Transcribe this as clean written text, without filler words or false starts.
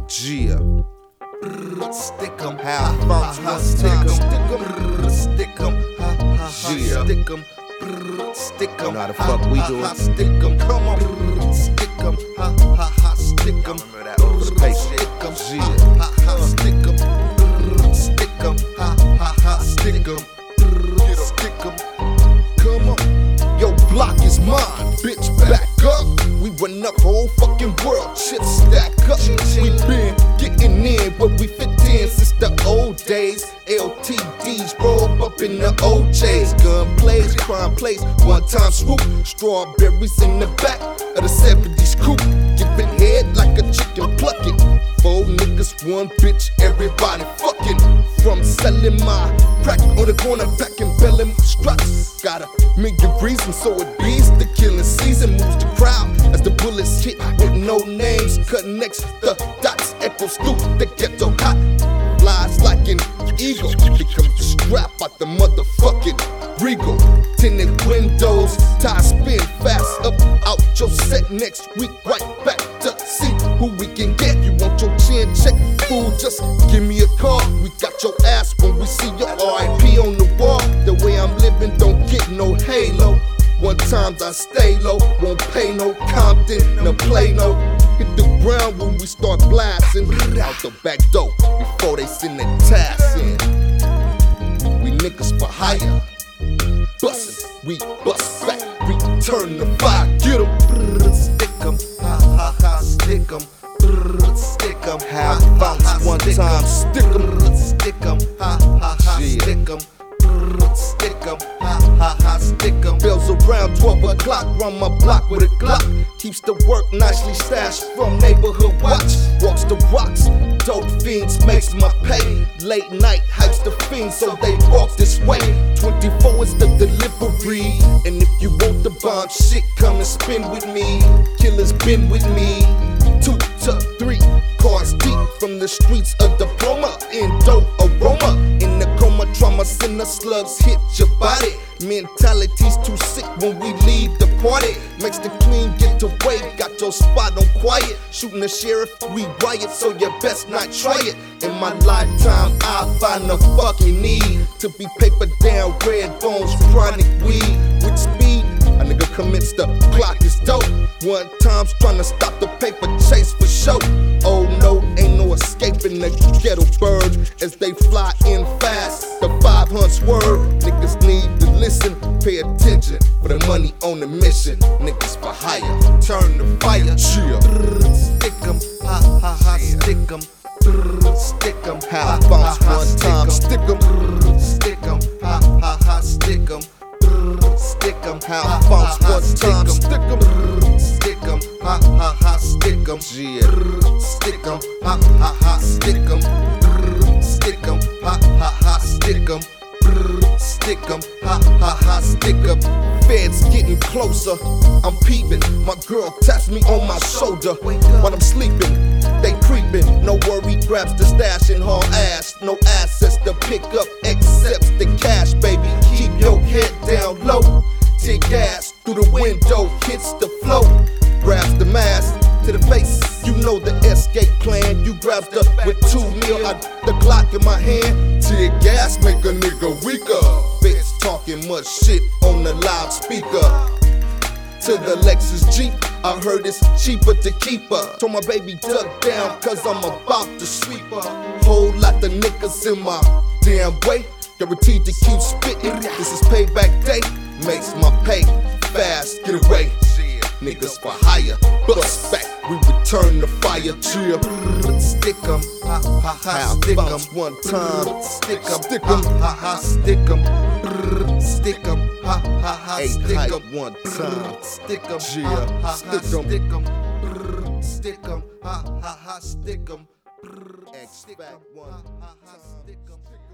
Gia. Stick 'em, how bounce one stick 'em, stick 'em, Gia. Stick 'em, stick 'em. Know how the fuck we do it? Stick 'em, come on, stick 'em, stick 'em. Remember that old space shit? Gia. Stick 'em, stick 'em, stick 'em, stick 'em. Come on, your block is mine, bitch. Back up. We run up whole fucking world, shit stack up. We been getting in where we fit in since the old days. LTDs roll up in the OJs. Gun plays, crime plays, one time swoop. Strawberries in the back of the 70s coupe. Giving head like a chicken plucking. 4 niggas, 1 bitch, everybody fucking. From selling my crack on the corner, back and belling my struts. Got a million reasons, so it beats. The killing season moves the crowd as the bullets hit with no names. Connects the dots, echoes through the ghetto hot. Flies like an eagle, becomes the strap out the motherfucking Regal. Tinted windows, tires spin fast up out your set. Next week, right back to see who we can get. You want your chin check, fool? Just give me a call. We got your ass when we see your RIP on the wall. The way I'm living don't get no halo. One times I stay low, won't pay no Compton, no play no. Hit the ground when we start blasting out the back door before they send the task in. We niggas for hire, bustin', we bust back, return the fire, get 'em, stick 'em, stick 'em, stick 'em, have bounce one time, stick 'em, stick 'em, stick 'em. Stick 'em, stick 'em. Bells around 12 o'clock, run my block with a Glock. Keeps the work nicely stashed from neighborhood watch. Walks the rocks, dope fiends makes my pay. Late night hypes the fiends, so they walk this way. 24 is the delivery, and if you want the bomb shit, come and spin with me. Killers been with me, 2 to 3 cars deep from the streets of diploma. In dope aroma, in the coma trauma, send the slugs hit your body. Mentality's too sick when we leave the party. Makes the queen get away, got your spot on quiet. Shooting the sheriff, we riot, so you best not try it. In my lifetime, I find the fucking need to be paper down, red bones, chronic weed with speed. A nigga commits the clock is dope. One time's tryna stop the paper chase for show. Oh no, ain't no escaping the ghetto birds as they fly in fast. The 500 swerve, niggas need to listen, pay attention for the money on the mission. Niggas for hire, turn the fire. Chill. Stick 'em, stick 'em, stick 'em. How bounce one time, stick 'em, stick 'em, stick 'em. Stick 'em, how bounce one time, stick 'em, stick 'em, stick 'em, yeah. Stick 'em, stick 'em, stick 'em, stick 'em, stick 'em, stick 'em. Feds getting closer, I'm peeping. My girl taps me on my shoulder while I'm sleeping. They creeping, no worry, grabs the stash in her ass. No assets to pick up, accepts the cash, baby. Keep your head down low. Take gas through the window, hits the flow. Grabs the mask to the face, you know the escape plan. You grabs the with 2 mil, the Glock in my hand. Tear gas make a nigga weaker. Bitch talking much shit on the loudspeaker. To the Lexus Jeep, I heard it's cheaper to keep her. Told my baby duck down, cause I'm about to sweep her. Whole lot of niggas in my damn way, guaranteed to keep spitting. This is payback day, makes my pay fast, get away. Niggas for hire, bust back, we return the fire. Chill. Stick 'em, stick 'em one time, stick 'em, stick 'em, stick 'em, stick 'em, stick 'em one time, stick 'em, stick 'em, stick 'em, stick 'em, stick 'em, X back one time, stick 'em.